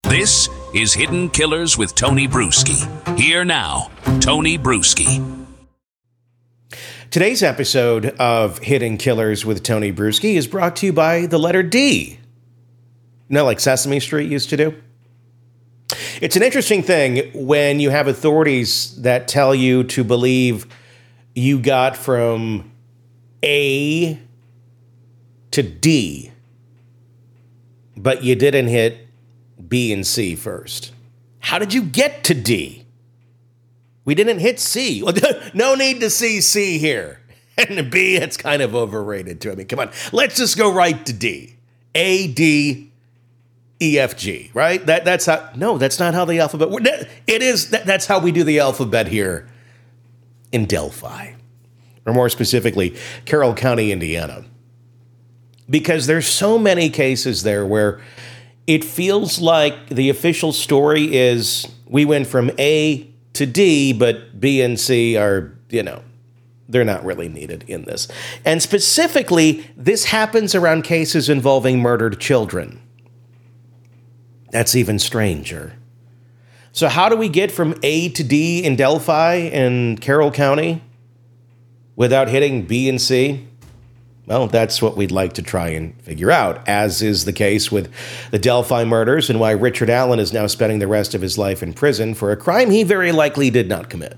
This is Hidden Killers with Tony Bruschi. Here now, Tony Bruschi. Today's episode of Hidden Killers with Tony Bruschi is brought to you by the letter D. You know, like Sesame Street used to do? It's an interesting thing when you have authorities that tell you to believe you got from A to D, but you didn't hit B and C first. How did you get to D? We didn't hit C. No need to see C here. And B, it's kind of overrated too. I mean, come on. Let's just go right to D. A, D, E, F, G, right? That's how. No, that's not how the alphabet works. It is. That's how we do the alphabet here in Delphi. Or more specifically, Carroll County, Indiana. Because there's so many cases there where it feels like the official story is we went from A to D, but B and C are, they're not really needed in this. And specifically, this happens around cases involving murdered children. That's even stranger. So how do we get from A to D in Delphi and Carroll County without hitting B and C? Well, that's what we'd like to try and figure out, as is the case with the Delphi murders and why Richard Allen is now spending the rest of his life in prison for a crime he very likely did not commit.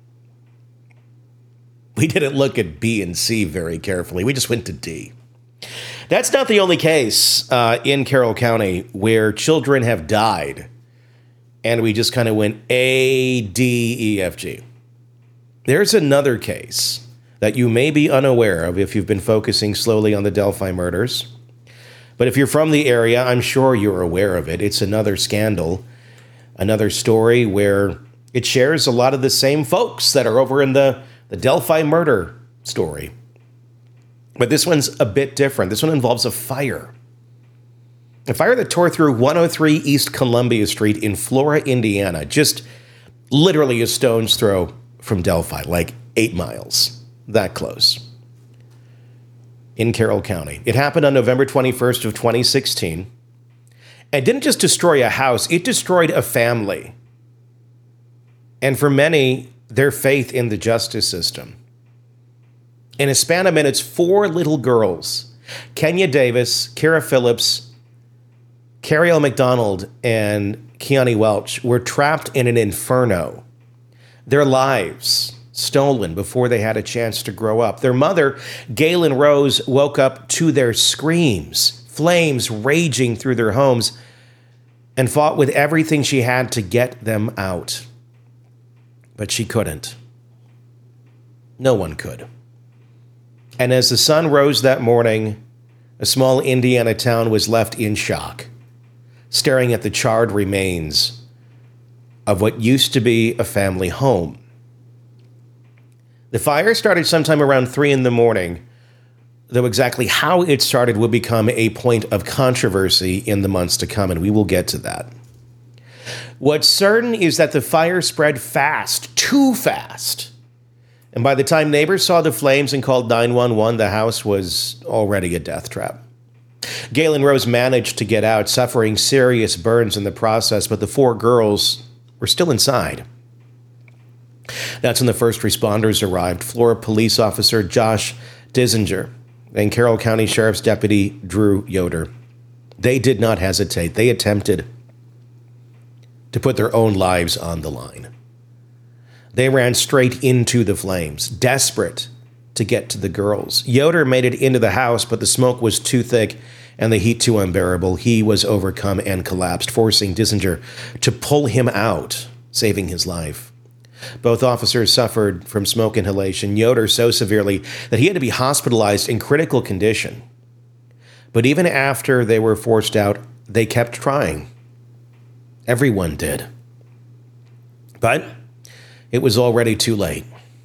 We didn't look at B and C very carefully. We just went to D. That's not the only case in Carroll County where children have died, and we just kind of went A, D, E, F, G. There's another case that you may be unaware of if you've been focusing slowly on the Delphi murders. But if you're from the area, I'm sure you're aware of it. It's another scandal, another story where it shares a lot of the same folks that are over in the Delphi murder story. But this one's a bit different. This one involves a fire. A fire that tore through 103 East Columbia Street in Flora, Indiana, just literally a stone's throw from Delphi, like 8 miles. That close. In Carroll County. It happened on November 21st of 2016. And didn't just destroy a house, it destroyed a family. And for many, their faith in the justice system. In a span of minutes, 4 little girls, Kenya Davis, Kara Phillips, Carrie McDonald, and Keani Welch, were trapped in an inferno. Their lives stolen before they had a chance to grow up. Their mother, Galen Rose, woke up to their screams, flames raging through their homes, and fought with everything she had to get them out. But she couldn't. No one could. And as the sun rose that morning, a small Indiana town was left in shock, staring at the charred remains of what used to be a family home. The fire started sometime around 3 a.m, though exactly how it started will become a point of controversy in the months to come, and we will get to that. What's certain is that the fire spread fast, too fast. And by the time neighbors saw the flames and called 911, the house was already a death trap. Galen Rose managed to get out, suffering serious burns in the process, but the 4 girls were still inside. That's when the first responders arrived, Flora Police Officer Josh Dissinger and Carroll County Sheriff's Deputy Drew Yoder. They did not hesitate. They attempted to put their own lives on the line. They ran straight into the flames, desperate to get to the girls. Yoder made it into the house, but the smoke was too thick and the heat too unbearable. He was overcome and collapsed, forcing Dissinger to pull him out, saving his life. Both officers suffered from smoke inhalation, Yoder so severely that he had to be hospitalized in critical condition. But even after they were forced out, they kept trying. Everyone did. But it was already too late.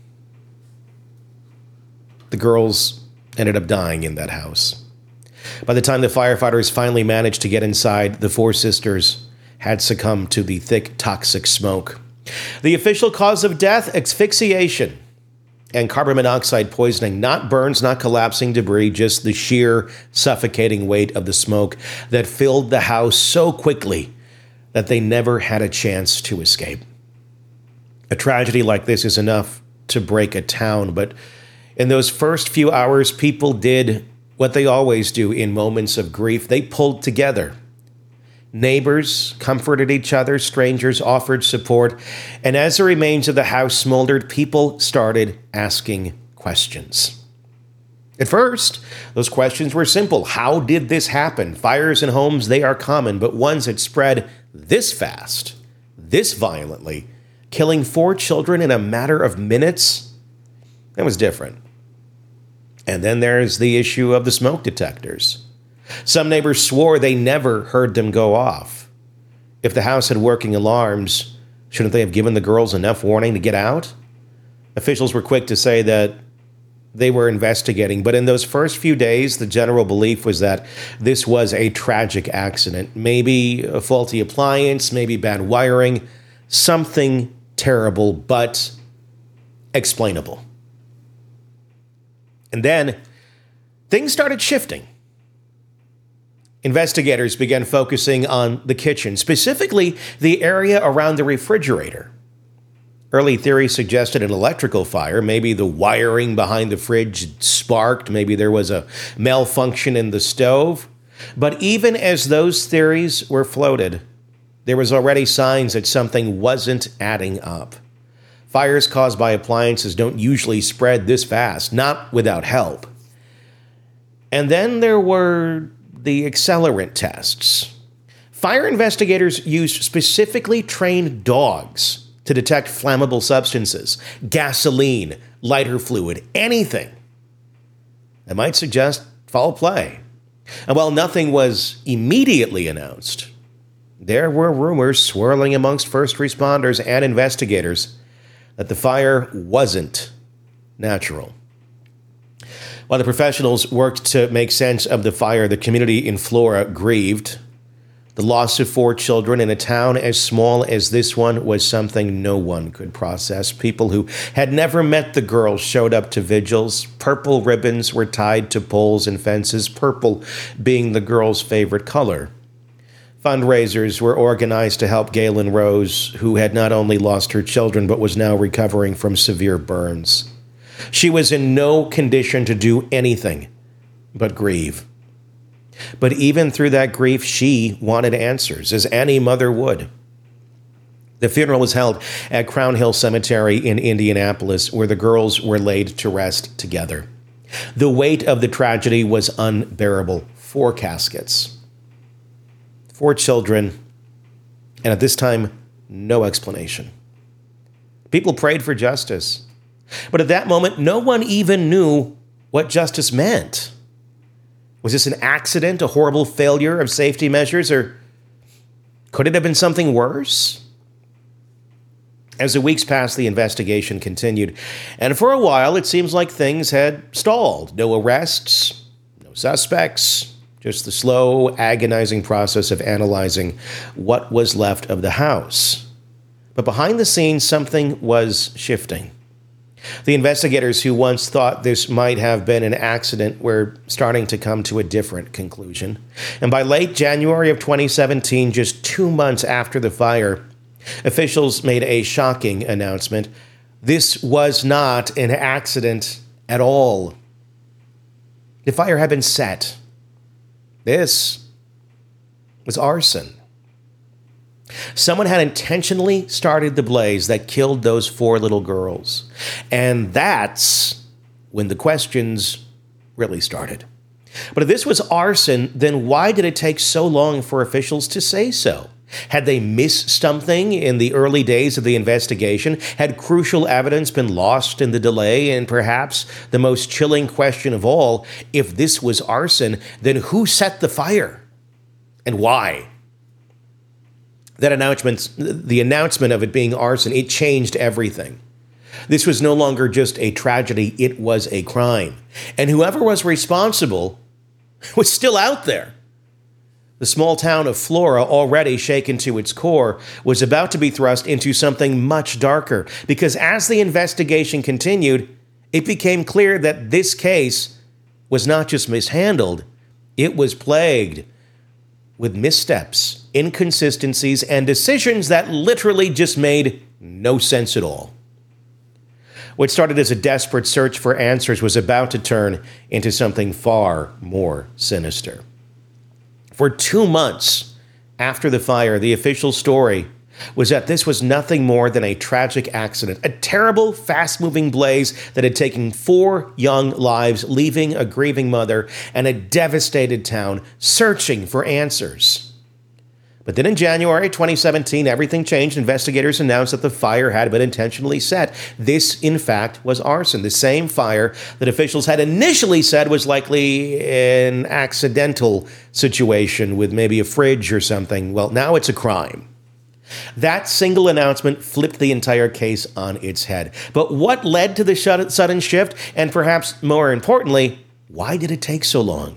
The girls ended up dying in that house. By the time the firefighters finally managed to get inside, the 4 sisters had succumbed to the thick, toxic smoke. The official cause of death, asphyxiation and carbon monoxide poisoning, not burns, not collapsing debris, just the sheer suffocating weight of the smoke that filled the house so quickly that they never had a chance to escape. A tragedy like this is enough to break a town, but in those first few hours, people did what they always do in moments of grief. They pulled together. Neighbors comforted each other, strangers offered support, and as the remains of the house smoldered, people started asking questions. At first, those questions were simple. How did this happen? Fires in homes, they are common, but ones that spread this fast, this violently, killing 4 children in a matter of minutes, that was different. And then there's the issue of the smoke detectors. Some neighbors swore they never heard them go off. If the house had working alarms, shouldn't they have given the girls enough warning to get out? Officials were quick to say that they were investigating, but in those first few days, the general belief was that this was a tragic accident. Maybe a faulty appliance, maybe bad wiring, something terrible, but explainable. And then things started shifting. Investigators began focusing on the kitchen, specifically the area around the refrigerator. Early theories suggested an electrical fire. Maybe the wiring behind the fridge sparked. Maybe there was a malfunction in the stove. But even as those theories were floated, there was already signs that something wasn't adding up. Fires caused by appliances don't usually spread this fast, not without help. And then there were the accelerant tests. Fire investigators used specifically trained dogs to detect flammable substances, gasoline, lighter fluid, anything that might suggest foul play. And while nothing was immediately announced, there were rumors swirling amongst first responders and investigators that the fire wasn't natural. While the professionals worked to make sense of the fire, the community in Flora grieved. The loss of 4 children in a town as small as this one was something no one could process. People who had never met the girls showed up to vigils. Purple ribbons were tied to poles and fences, purple being the girls' favorite color. Fundraisers were organized to help Galen Rose, who had not only lost her children but was now recovering from severe burns. She was in no condition to do anything but grieve. But even through that grief, she wanted answers, as any mother would. The funeral was held at Crown Hill Cemetery in Indianapolis, where the girls were laid to rest together. The weight of the tragedy was unbearable. 4 caskets, 4 children, and at this time, no explanation. People prayed for justice. But at that moment, no one even knew what justice meant. Was this an accident, a horrible failure of safety measures, or could it have been something worse? As the weeks passed, the investigation continued, and for a while, it seems like things had stalled. No arrests, no suspects, just the slow, agonizing process of analyzing what was left of the house. But behind the scenes, something was shifting. The investigators who once thought this might have been an accident were starting to come to a different conclusion. And by late January of 2017, just 2 months after the fire, officials made a shocking announcement. This was not an accident at all. The fire had been set. This was arson. Someone had intentionally started the blaze that killed those 4 little girls. And that's when the questions really started. But if this was arson, then why did it take so long for officials to say so? Had they missed something in the early days of the investigation? Had crucial evidence been lost in the delay? And perhaps the most chilling question of all, if this was arson, then who set the fire? And why? The announcement of it being arson, it changed everything. This was no longer just a tragedy, it was a crime. And whoever was responsible was still out there. The small town of Flora, already shaken to its core, was about to be thrust into something much darker, because as the investigation continued, it became clear that this case was not just mishandled, it was plagued with missteps, inconsistencies, and decisions that literally just made no sense at all. What started as a desperate search for answers was about to turn into something far more sinister. For 2 months after the fire, the official story was that this was nothing more than a tragic accident, a terrible, fast-moving blaze that had taken 4 young lives, leaving a grieving mother and a devastated town searching for answers. But then in January 2017, everything changed. Investigators announced that the fire had been intentionally set. This, in fact, was arson, the same fire that officials had initially said was likely an accidental situation with maybe a fridge or something. Well, now it's a crime. That single announcement flipped the entire case on its head. But what led to the sudden shift? And perhaps more importantly, why did it take so long?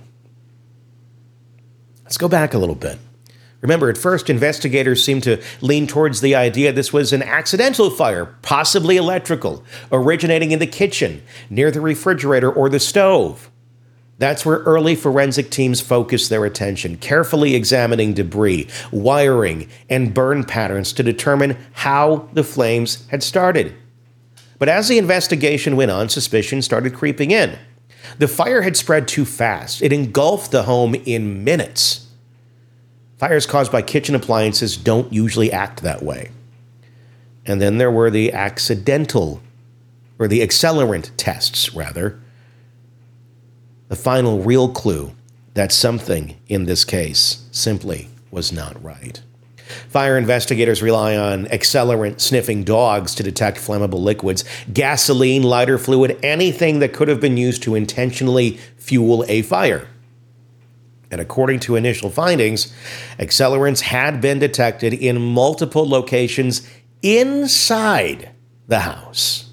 Let's go back a little bit. Remember, at first, investigators seemed to lean towards the idea this was an accidental fire, possibly electrical, originating in the kitchen, near the refrigerator or the stove. That's where early forensic teams focused their attention, carefully examining debris, wiring, and burn patterns to determine how the flames had started. But as the investigation went on, suspicion started creeping in. The fire had spread too fast. It engulfed the home in minutes. Fires caused by kitchen appliances don't usually act that way. And then there were the accidental, or the accelerant tests, rather. The final real clue that something in this case simply was not right. Fire investigators rely on accelerant sniffing dogs to detect flammable liquids, gasoline, lighter fluid, anything that could have been used to intentionally fuel a fire. And according to initial findings, accelerants had been detected in multiple locations inside the house.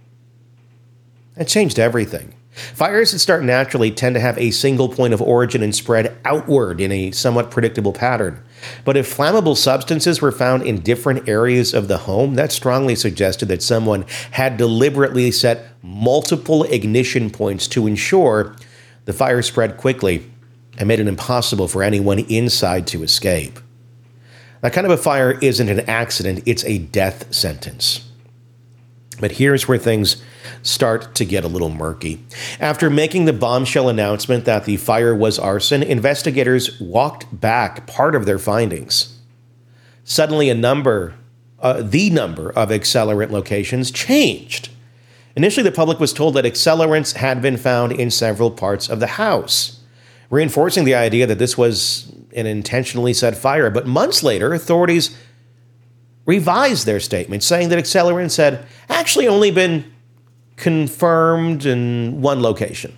That changed everything. Fires that start naturally tend to have a single point of origin and spread outward in a somewhat predictable pattern. But if flammable substances were found in different areas of the home, that strongly suggested that someone had deliberately set multiple ignition points to ensure the fire spread quickly and made it impossible for anyone inside to escape. That kind of a fire isn't an accident, it's a death sentence. But here's where things start to get a little murky. After making the bombshell announcement that the fire was arson, investigators walked back part of their findings. Suddenly, the number of accelerant locations changed. Initially, the public was told that accelerants had been found in several parts of the house, reinforcing the idea that this was an intentionally set fire. But months later, authorities revised their statement, saying that accelerants had actually only been confirmed in one location.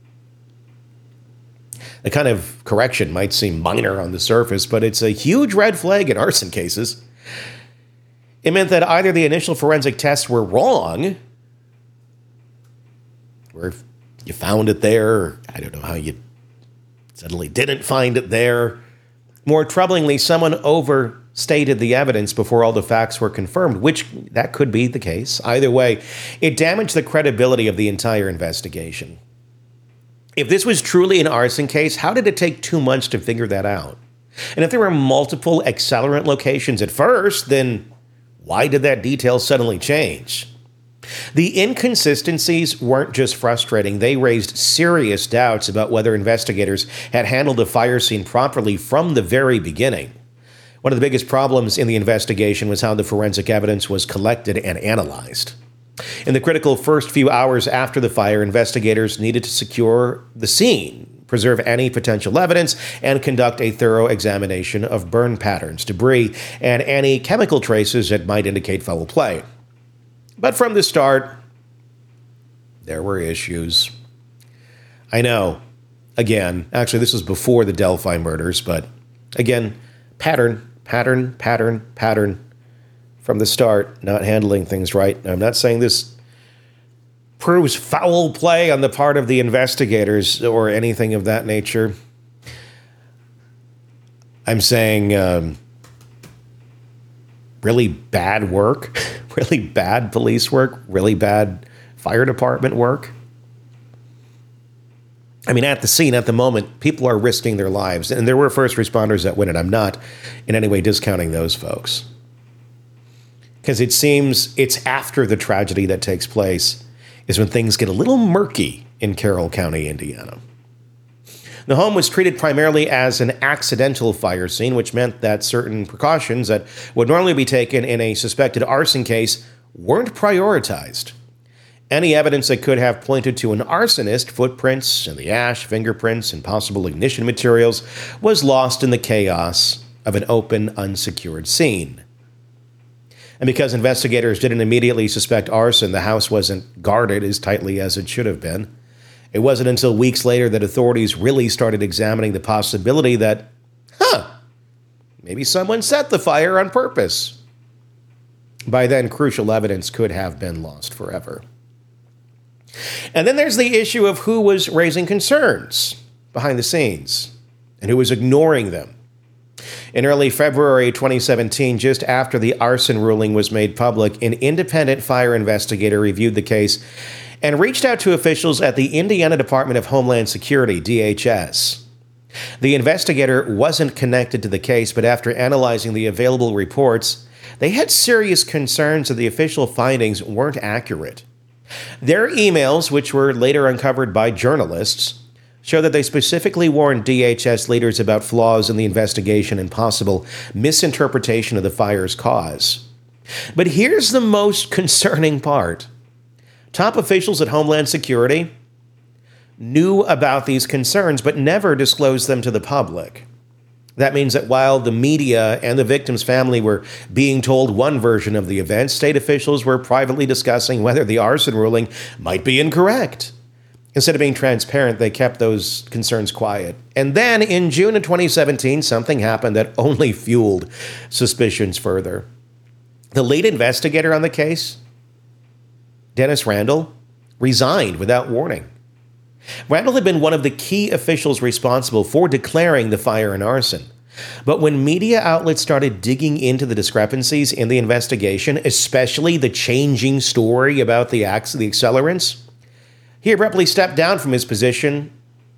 The kind of correction might seem minor on the surface, but it's a huge red flag in arson cases. It meant that either the initial forensic tests were wrong, or if you found it there, or I don't know how you suddenly didn't find it there. More troublingly, someone overstated the evidence before all the facts were confirmed, which that could be the case. Either way, it damaged the credibility of the entire investigation. If this was truly an arson case, how did it take 2 months to figure that out? And if there were multiple accelerant locations at first, then why did that detail suddenly change? The inconsistencies weren't just frustrating, they raised serious doubts about whether investigators had handled the fire scene properly from the very beginning. One of the biggest problems in the investigation was how the forensic evidence was collected and analyzed. In the critical first few hours after the fire, investigators needed to secure the scene, preserve any potential evidence, and conduct a thorough examination of burn patterns, debris, and any chemical traces that might indicate foul play. But from the start, there were issues. I know, again, actually this was before the Delphi murders, but again, pattern from the start, not handling things right. I'm not saying this proves foul play on the part of the investigators or anything of that nature. I'm saying really bad work, really bad police work, really bad fire department work. I mean, at the scene, at the moment, people are risking their lives. And there were first responders that went, and I'm not in any way discounting those folks. Because it seems it's after the tragedy that takes place is when things get a little murky in Carroll County, Indiana. The home was treated primarily as an accidental fire scene, which meant that certain precautions that would normally be taken in a suspected arson case weren't prioritized. Any evidence that could have pointed to an arsonist, footprints in the ash, fingerprints, and possible ignition materials, was lost in the chaos of an open, unsecured scene. And because investigators didn't immediately suspect arson, the house wasn't guarded as tightly as it should have been. It wasn't until weeks later that authorities really started examining the possibility that, maybe someone set the fire on purpose. By then, crucial evidence could have been lost forever. And then there's the issue of who was raising concerns behind the scenes and who was ignoring them. In early February 2017, just after the arson ruling was made public, an independent fire investigator reviewed the case and reached out to officials at the Indiana Department of Homeland Security, DHS. The investigator wasn't connected to the case, but after analyzing the available reports, they had serious concerns that the official findings weren't accurate. Their emails, which were later uncovered by journalists, show that they specifically warned DHS leaders about flaws in the investigation and possible misinterpretation of the fire's cause. But here's the most concerning part. Top officials at Homeland Security knew about these concerns but never disclosed them to the public. That means that while the media and the victim's family were being told one version of the event, state officials were privately discussing whether the arson ruling might be incorrect. Instead of being transparent, they kept those concerns quiet. And then in June of 2017, something happened that only fueled suspicions further. The lead investigator on the case, Dennis Randall, resigned without warning. Randall had been one of the key officials responsible for declaring the fire an arson. But when media outlets started digging into the discrepancies in the investigation, especially the changing story about the accelerants, he abruptly stepped down from his position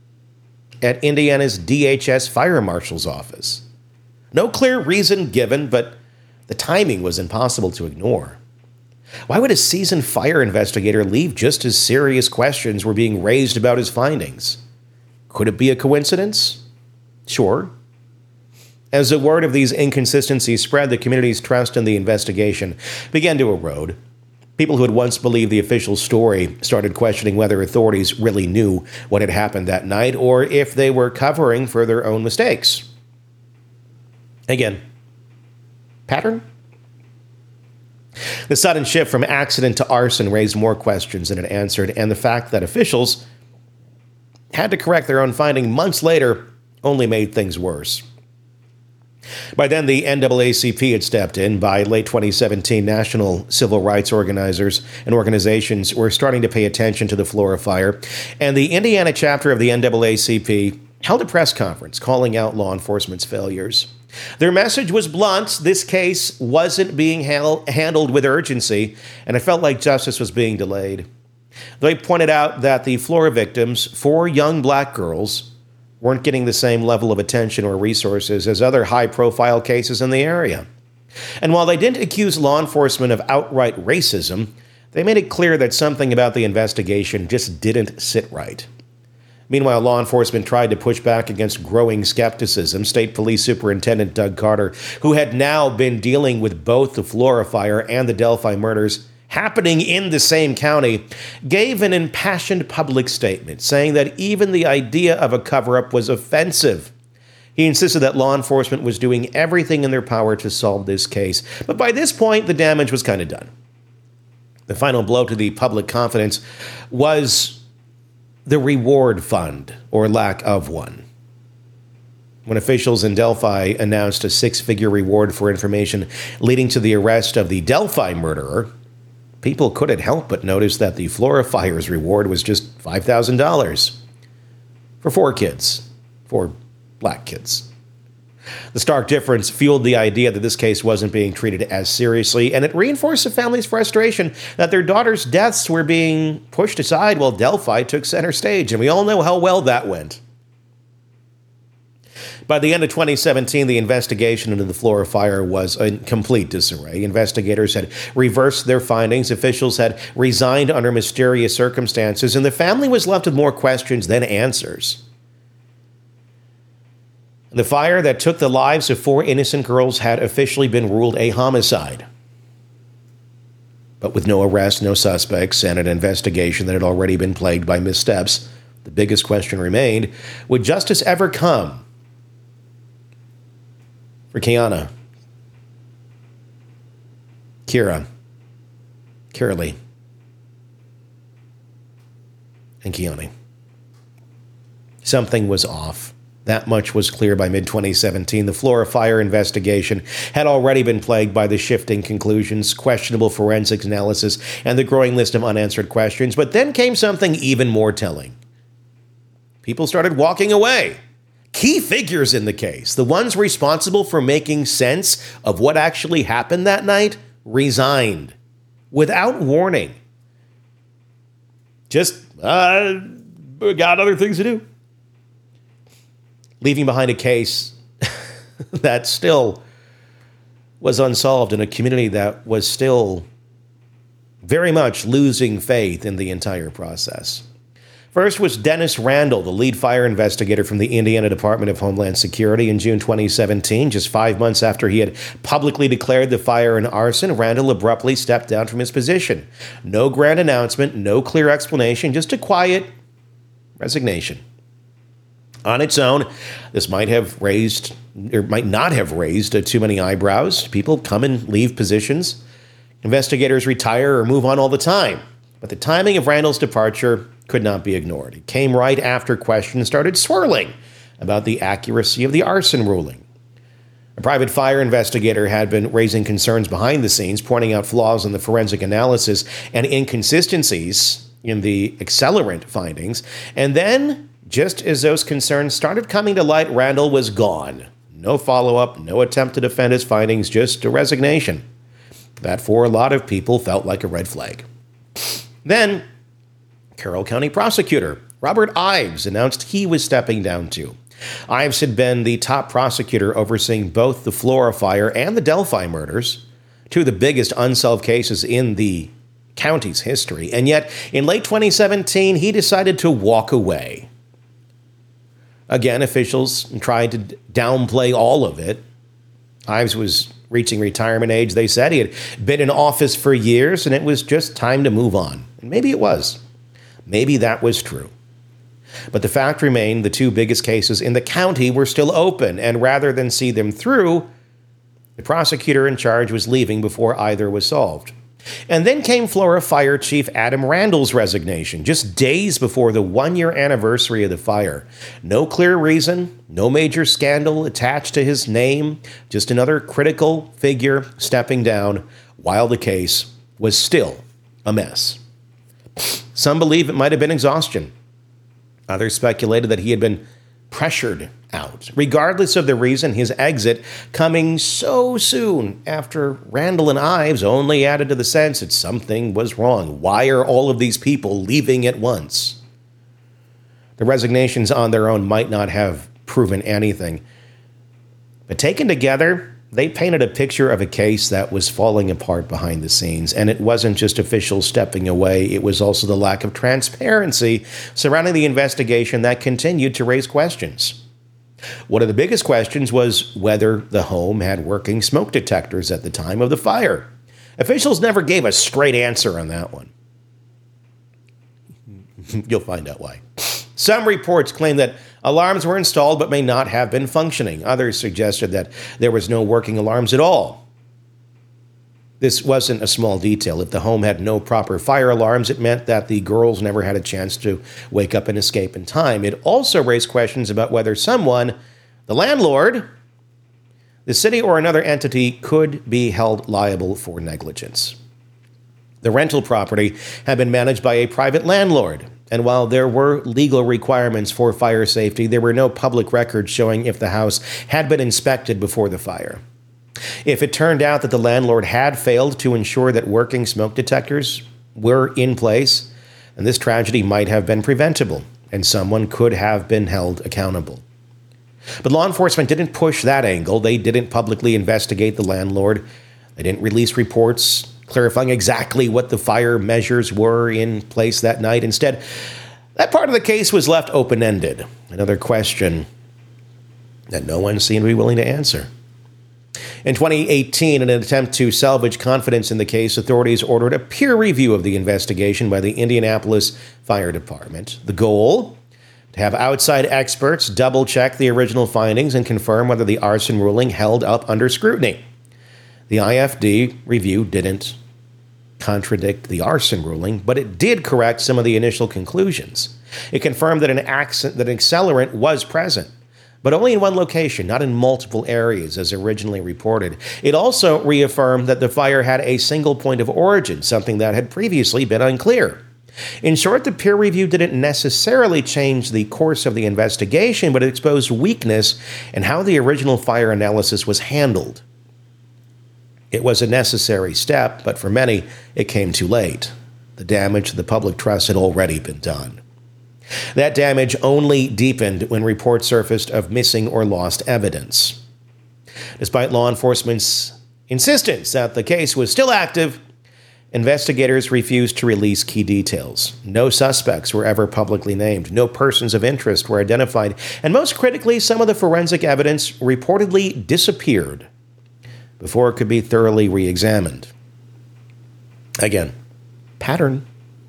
at Indiana's DHS Fire Marshal's office. No clear reason given, but the timing was impossible to ignore. Why would a seasoned fire investigator leave just as serious questions were being raised about his findings? Could it be a coincidence? Sure. As the word of these inconsistencies spread, the community's trust in the investigation began to erode. People who had once believed the official story started questioning whether authorities really knew what had happened that night or if they were covering for their own mistakes. Again, pattern? The sudden shift from accident to arson raised more questions than it answered, and the fact that officials had to correct their own finding months later only made things worse. By then, the NAACP had stepped in. By late 2017, national civil rights organizers and organizations were starting to pay attention to the Flora fire, and the Indiana chapter of the NAACP held a press conference calling out law enforcement's failures. Their message was blunt. This case wasn't being handled with urgency, and it felt like justice was being delayed. They pointed out that the Flora victims, 4 young black girls, weren't getting the same level of attention or resources as other high-profile cases in the area. And while they didn't accuse law enforcement of outright racism, they made it clear that something about the investigation just didn't sit right. Meanwhile, law enforcement tried to push back against growing skepticism. State Police Superintendent Doug Carter, who had now been dealing with both the Flora fire and the Delphi murders happening in the same county, gave an impassioned public statement saying that even the idea of a cover-up was offensive. He insisted that law enforcement was doing everything in their power to solve this case. But by this point, the damage was kind of done. The final blow to the public confidence was the reward fund, or lack of one. When officials in Delphi announced a 6-figure reward for information leading to the arrest of the Delphi murderer, people couldn't help but notice that the Flora fire's reward was just $5,000 for 4 kids, 4 black kids. The stark difference fueled the idea that this case wasn't being treated as seriously, and it reinforced the family's frustration that their daughter's deaths were being pushed aside while Delphi took center stage, and we all know how well that went. By the end of 2017, the investigation into the Flora fire was in complete disarray. Investigators had reversed their findings, officials had resigned under mysterious circumstances, and the family was left with more questions than answers. The fire that took the lives of 4 innocent girls had officially been ruled a homicide. But with no arrest, no suspects, and an investigation that had already been plagued by missteps, the biggest question remained, would justice ever come for Kiana, Kira Lee, and Keone? Something was off. That much was clear by mid-2017. The Flora fire investigation had already been plagued by the shifting conclusions, questionable forensics analysis, and the growing list of unanswered questions. But then came something even more telling. People started walking away. Key figures in the case, the ones responsible for making sense of what actually happened that night, resigned without warning. Just, got other things to do. Leaving behind a case that still was unsolved in a community that was still very much losing faith in the entire process. First was Dennis Randall, the lead fire investigator from the Indiana Department of Homeland Security. In June 2017, just 5 months after he had publicly declared the fire an arson, Randall abruptly stepped down from his position. No grand announcement, no clear explanation, just a quiet resignation. On its own, this might have raised, or might not have raised, too many eyebrows. People come and leave positions. Investigators retire or move on all the time. But the timing of Randall's departure could not be ignored. It came right after questions started swirling about the accuracy of the arson ruling. A private fire investigator had been raising concerns behind the scenes, pointing out flaws in the forensic analysis and inconsistencies in the accelerant findings. And then, just as those concerns started coming to light, Randall was gone. No follow-up, no attempt to defend his findings, just a resignation. That, for a lot of people, felt like a red flag. Then, Carroll County prosecutor Robert Ives announced he was stepping down too. Ives had been the top prosecutor overseeing both the Flora fire and the Delphi murders, two of the biggest unsolved cases in the county's history. And yet, in late 2017, he decided to walk away. Again, officials tried to downplay all of it. Ives was reaching retirement age, they said. He had been in office for years, and it was just time to move on. And maybe it was. Maybe that was true. But the fact remained the two biggest cases in the county were still open, and rather than see them through, the prosecutor in charge was leaving before either was solved. And then came Flora Fire Chief Adam Randall's resignation, just days before the 1-year anniversary of the fire. No clear reason, no major scandal attached to his name, just another critical figure stepping down while the case was still a mess. Some believe it might have been exhaustion. Others speculated that he had been pressured out. Regardless of the reason, his exit coming so soon after Randall and Ives only added to the sense that something was wrong. Why are all of these people leaving at once? The resignations on their own might not have proven anything, but taken together, they painted a picture of a case that was falling apart behind the scenes. And it wasn't just officials stepping away, it was also the lack of transparency surrounding the investigation that continued to raise questions. One of the biggest questions was whether the home had working smoke detectors at the time of the fire. Officials never gave a straight answer on that one. You'll find out why. Some reports claim that alarms were installed but may not have been functioning. Others suggested that there was no working alarms at all. This wasn't a small detail. If the home had no proper fire alarms, it meant that the girls never had a chance to wake up and escape in time. It also raised questions about whether someone, the landlord, the city, or another entity could be held liable for negligence. The rental property had been managed by a private landlord, And while there were legal requirements for fire safety, there were no public records showing if the house had been inspected before the fire. If it turned out that the landlord had failed to ensure that working smoke detectors were in place, then this tragedy might have been preventable, and someone could have been held accountable. But law enforcement didn't push that angle. They didn't publicly investigate the landlord. They didn't release reports clarifying exactly what the fire measures were in place that night. Instead, that part of the case was left open-ended, another question that no one seemed to be willing to answer. In 2018, in an attempt to salvage confidence in the case, authorities ordered a peer review of the investigation by the Indianapolis Fire Department. The goal? To have outside experts double-check the original findings and confirm whether the arson ruling held up under scrutiny. The IFD review didn't contradict the arson ruling, but it did correct some of the initial conclusions. It confirmed that an accelerant was present, but only in one location, not in multiple areas as originally reported. It also reaffirmed that the fire had a single point of origin, something that had previously been unclear. In short, the peer review didn't necessarily change the course of the investigation, but it exposed weakness in how the original fire analysis was handled. It was a necessary step, but for many, it came too late. The damage to the public trust had already been done. That damage only deepened when reports surfaced of missing or lost evidence. Despite law enforcement's insistence that the case was still active, investigators refused to release key details. No suspects were ever publicly named. No persons of interest were identified. And most critically, some of the forensic evidence reportedly disappeared before it could be thoroughly re-examined. Again, pattern.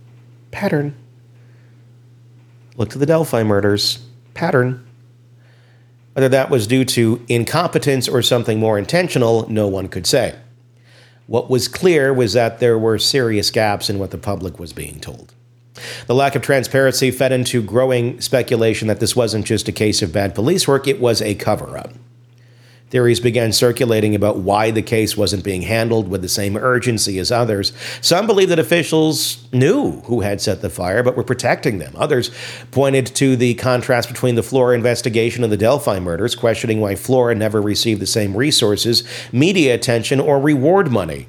Look to the Delphi murders. Pattern. Whether that was due to incompetence or something more intentional, no one could say. What was clear was that there were serious gaps in what the public was being told. The lack of transparency fed into growing speculation that this wasn't just a case of bad police work, it was a cover-up. Theories began circulating about why the case wasn't being handled with the same urgency as others. Some believed that officials knew who had set the fire but were protecting them. Others pointed to the contrast between the Flora investigation and the Delphi murders, questioning why Flora never received the same resources, media attention, or reward money.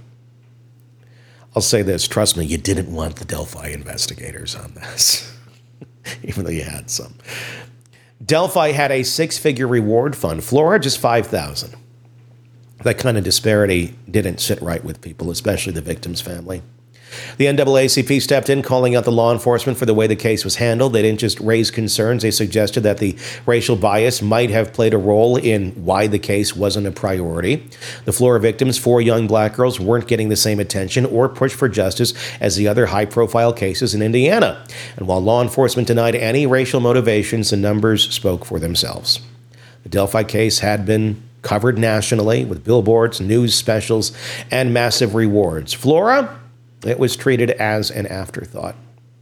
I'll say this, trust me, you didn't want the Delphi investigators on this, even though you had some. Delphi had a 6-figure reward fund. Flora, just $5,000. That kind of disparity didn't sit right with people, especially the victim's family. The NAACP stepped in, calling out the law enforcement for the way the case was handled. They didn't just raise concerns. They suggested that the racial bias might have played a role in why the case wasn't a priority. The Flora victims, 4 young black girls, weren't getting the same attention or push for justice as the other high-profile cases in Indiana. And while law enforcement denied any racial motivations, the numbers spoke for themselves. The Delphi case had been covered nationally with billboards, news specials, and massive rewards. Flora, it was treated as an afterthought.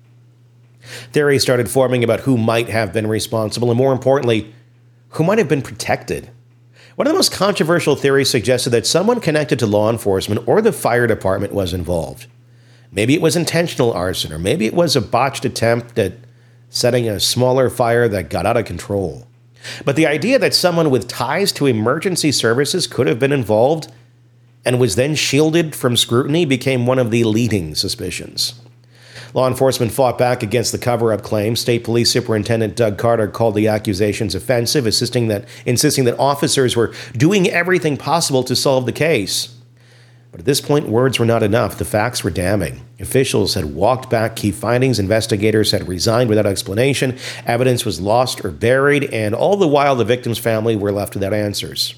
Theories started forming about who might have been responsible, and more importantly, who might have been protected. One of the most controversial theories suggested that someone connected to law enforcement or the fire department was involved. Maybe it was intentional arson, or maybe it was a botched attempt at setting a smaller fire that got out of control. But the idea that someone with ties to emergency services could have been involved and was then shielded from scrutiny became one of the leading suspicions. Law enforcement fought back against the cover-up claim. State Police Superintendent Doug Carter called the accusations offensive, insisting that officers were doing everything possible to solve the case. But at this point, words were not enough. The facts were damning. Officials had walked back key findings. Investigators had resigned without explanation. Evidence was lost or buried, and all the while the victim's family were left without answers.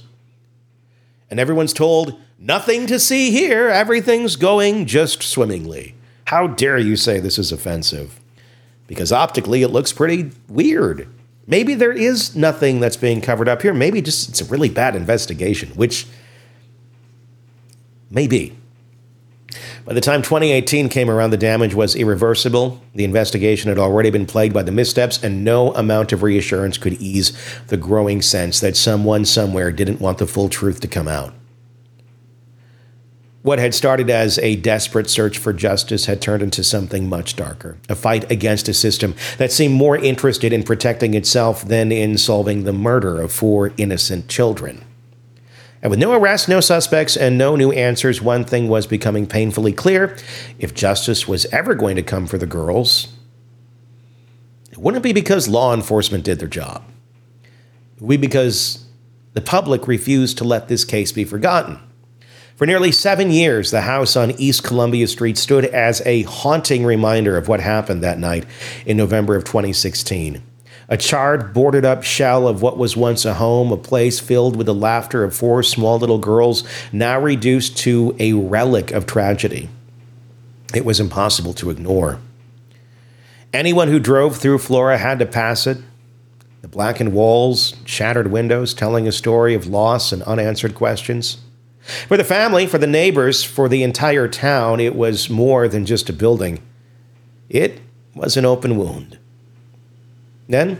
And everyone's told, nothing to see here, everything's going just swimmingly. How dare you say this is offensive? Because optically it looks pretty weird. Maybe there is nothing that's being covered up here. Maybe just it's a really bad investigation, which may be. By the time 2018 came around, the damage was irreversible. The investigation had already been plagued by the missteps, and no amount of reassurance could ease the growing sense that someone somewhere didn't want the full truth to come out. What had started as a desperate search for justice had turned into something much darker, a fight against a system that seemed more interested in protecting itself than in solving the murder of 4 innocent children. And with no arrests, no suspects, and no new answers, one thing was becoming painfully clear. If justice was ever going to come for the girls, it wouldn't be because law enforcement did their job. It would be because the public refused to let this case be forgotten. For nearly 7 years, the house on East Columbia Street stood as a haunting reminder of what happened that night in November of 2016. A charred, boarded-up shell of what was once a home, a place filled with the laughter of 4 small little girls, now reduced to a relic of tragedy. It was impossible to ignore. Anyone who drove through Flora had to pass it. The blackened walls, shattered windows, telling a story of loss and unanswered questions. For the family, for the neighbors, for the entire town, it was more than just a building. It was an open wound. Then,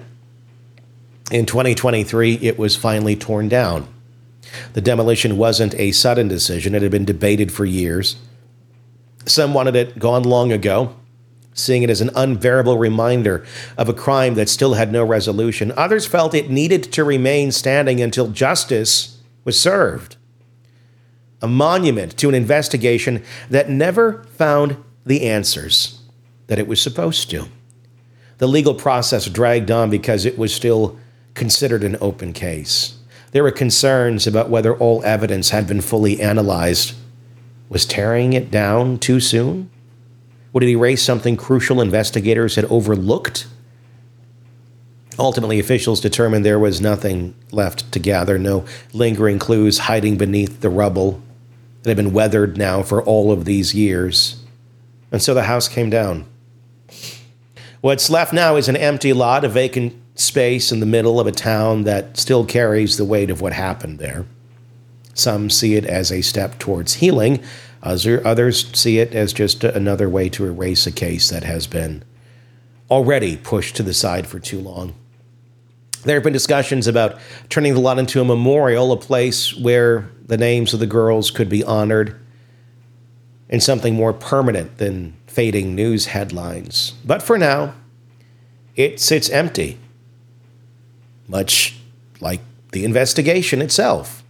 in 2023, it was finally torn down. The demolition wasn't a sudden decision. It had been debated for years. Some wanted it gone long ago, seeing it as an unbearable reminder of a crime that still had no resolution. Others felt it needed to remain standing until justice was served. A monument to an investigation that never found the answers that it was supposed to. The legal process dragged on because it was still considered an open case. There were concerns about whether all evidence had been fully analyzed. Was tearing it down too soon? Would it erase something crucial investigators had overlooked? Ultimately, officials determined there was nothing left to gather, no lingering clues hiding beneath the rubble that had been weathered now for all of these years. And so the house came down. What's left now is an empty lot, a vacant space in the middle of a town that still carries the weight of what happened there. Some see it as a step towards healing. Others see it as just another way to erase a case that has been already pushed to the side for too long. There have been discussions about turning the lot into a memorial, a place where the names of the girls could be honored, and something more permanent than fading news headlines. But for now, it sits empty, much like the investigation itself.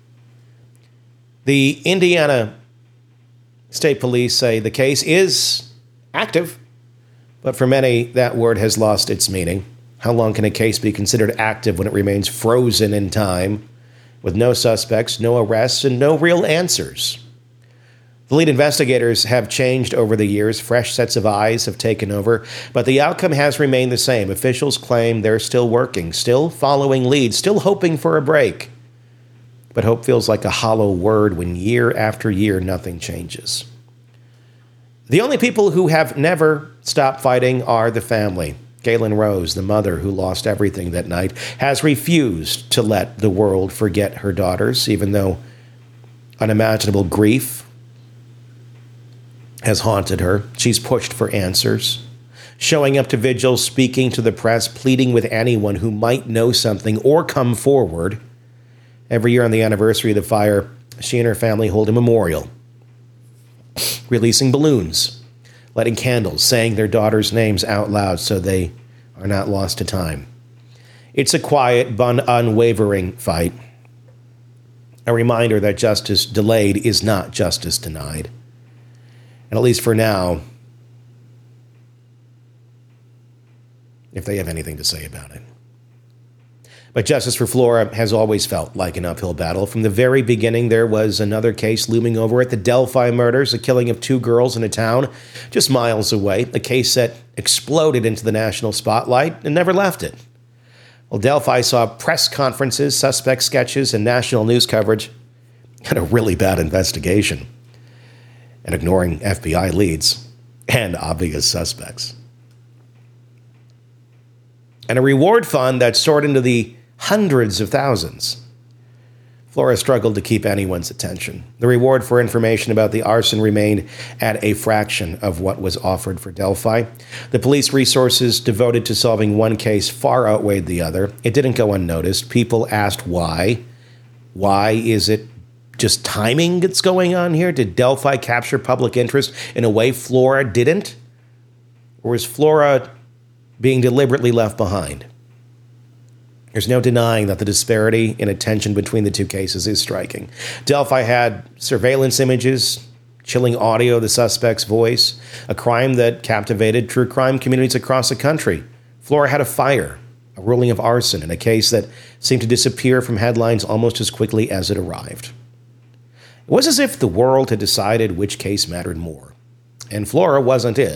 The Indiana State Police say the case is active, but for many, that word has lost its meaning. How long can a case be considered active when it remains frozen in time, with no suspects, no arrests, and no real answers? The lead investigators have changed over the years. Fresh sets of eyes have taken over, but the outcome has remained the same. Officials claim they're still working, still following leads, still hoping for a break. But hope feels like a hollow word when year after year nothing changes. The only people who have never stopped fighting are the family. Galen Rose, the mother who lost everything that night, has refused to let the world forget her daughters, even though unimaginable grief has haunted her. She's pushed for answers, showing up to vigils, speaking to the press, pleading with anyone who might know something or come forward. Every year on the anniversary of the fire, she and her family hold a memorial, releasing balloons, lighting candles, saying their daughters' names out loud so they are not lost to time. It's a quiet but unwavering fight, a reminder that justice delayed is not justice denied. And at least for now, if they have anything to say about it. But justice for Flora has always felt like an uphill battle. From the very beginning, there was another case looming over it, the Delphi murders, the killing of 2 girls in a town just miles away, a case that exploded into the national spotlight and never left it. Well, Delphi saw press conferences, suspect sketches, and national news coverage, and a really bad investigation, and ignoring FBI leads and obvious suspects. And a reward fund that soared into the hundreds of thousands. Flora struggled to keep anyone's attention. The reward for information about the arson remained at a fraction of what was offered for Delphi. The police resources devoted to solving one case far outweighed the other. It didn't go unnoticed. People asked why. Why is it just timing that's going on here? Did Delphi capture public interest in a way Flora didn't? Or is Flora being deliberately left behind? There's no denying that the disparity in attention between the two cases is striking. Delphi had surveillance images, chilling audio of the suspect's voice, a crime that captivated true crime communities across the country. Flora had a fire, a ruling of arson, and a case that seemed to disappear from headlines almost as quickly as it arrived. It was as if the world had decided which case mattered more, and Flora wasn't it.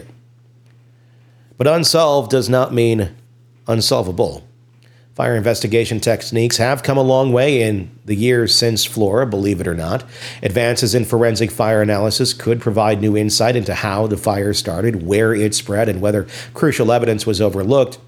But unsolved does not mean unsolvable. Fire investigation techniques have come a long way in the years since Flora, believe it or not. Advances in forensic fire analysis could provide new insight into how the fire started, where it spread, and whether crucial evidence was overlooked.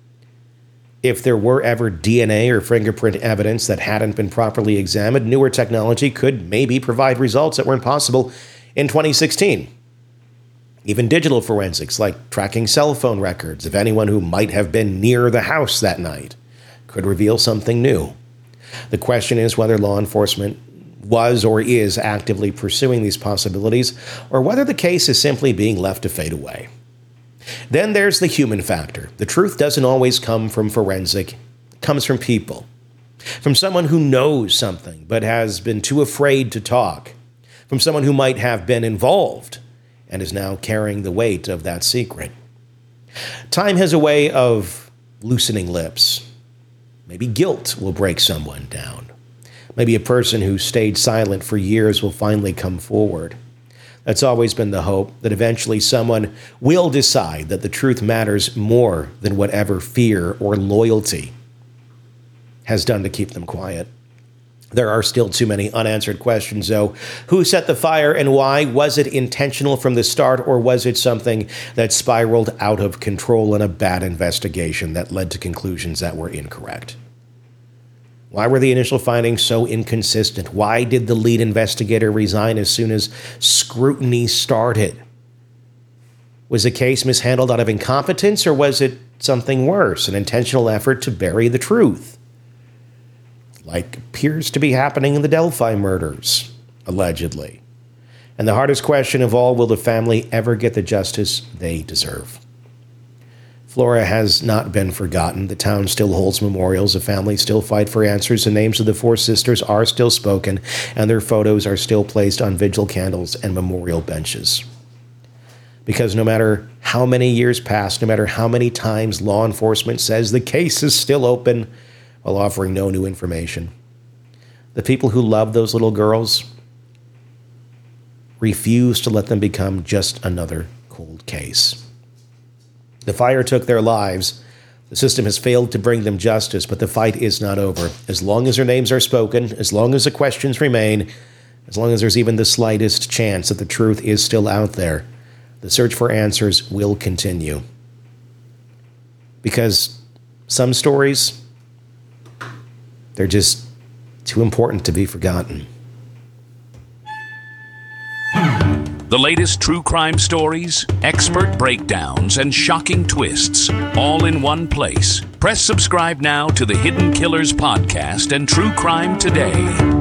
If there were ever DNA or fingerprint evidence that hadn't been properly examined, newer technology could maybe provide results that weren't possible in 2016. Even digital forensics, like tracking cell phone records of anyone who might have been near the house that night, could reveal something new. The question is whether law enforcement was or is actively pursuing these possibilities, or whether the case is simply being left to fade away. Then there's the human factor. The truth doesn't always come from forensic. It comes from people. From someone who knows something but has been too afraid to talk. From someone who might have been involved and is now carrying the weight of that secret. Time has a way of loosening lips. Maybe guilt will break someone down. Maybe a person who stayed silent for years will finally come forward. That's always been the hope, that eventually someone will decide that the truth matters more than whatever fear or loyalty has done to keep them quiet. There are still too many unanswered questions, though. Who set the fire and why? Was it intentional from the start, or was it something that spiraled out of control in a bad investigation that led to conclusions that were incorrect? Why were the initial findings so inconsistent? Why did the lead investigator resign as soon as scrutiny started? Was the case mishandled out of incompetence, or was it something worse, an intentional effort to bury the truth? Like appears to be happening in the Delphi murders, allegedly. And the hardest question of all, will the family ever get the justice they deserve? Flora has not been forgotten. The town still holds memorials. The families still fight for answers. The names of the four sisters are still spoken, and their photos are still placed on vigil candles and memorial benches. Because no matter how many years pass, no matter how many times law enforcement says the case is still open while offering no new information, the people who love those little girls refuse to let them become just another cold case. The fire took their lives. The system has failed to bring them justice, but the fight is not over. As long as their names are spoken, as long as the questions remain, as long as there's even the slightest chance that the truth is still out there, the search for answers will continue. Because some stories, they're just too important to be forgotten. The latest true crime stories, expert breakdowns, and shocking twists, all in one place. Press subscribe now to the Hidden Killers podcast and True Crime Today.